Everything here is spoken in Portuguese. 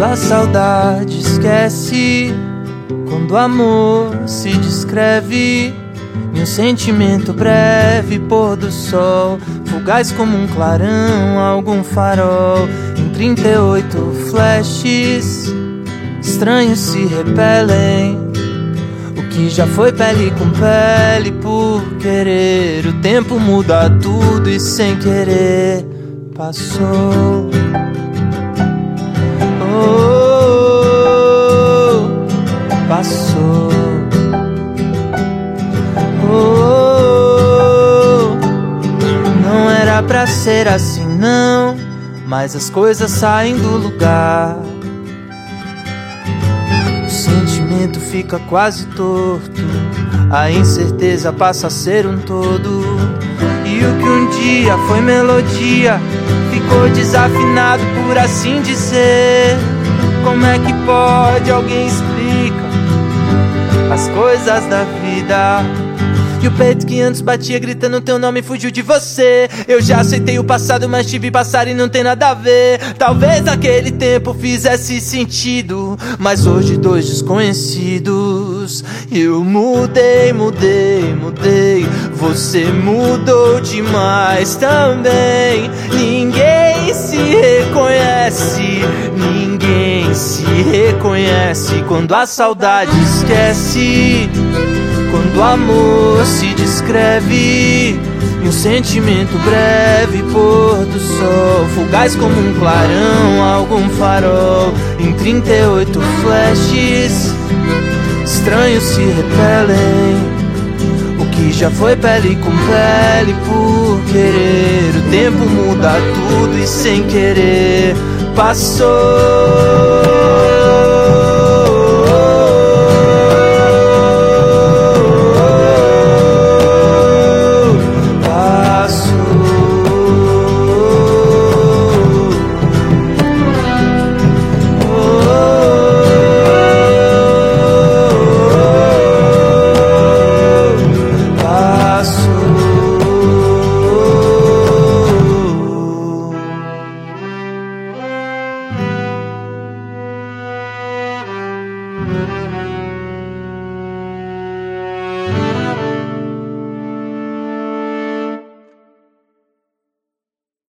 a saudade esquece, quando o amor se descreve em um sentimento breve, pôr do sol, fugaz como um clarão, algum farol. Em 38 flashes, estranhos se repelem. O que já foi pele com pele por querer. O tempo muda tudo e sem querer passou. Passou. Não era pra ser assim não, mas as coisas saem do lugar. O sentimento fica quase torto, a incerteza passa a ser um todo. E o que um dia foi melodia ficou desafinado, por assim dizer. Como é que pode? Alguém explica as coisas da vida. E o peito que antes batia gritando teu nome fugiu de você. Eu já aceitei o passado, mas tive passar e não tem nada a ver. Talvez naquele tempo fizesse sentido, mas hoje dois desconhecidos. Eu mudei, mudei, mudei. Você mudou demais também. Ninguém se reconhece, ninguém se reconhece quando a saudade esquece, quando o amor se descreve em um sentimento breve, pôr do sol, fugaz como um clarão, algum farol. Em 38 flashes, estranhos se repelem. O que já foi pele com pele por querer. O tempo muda tudo e sem querer passou.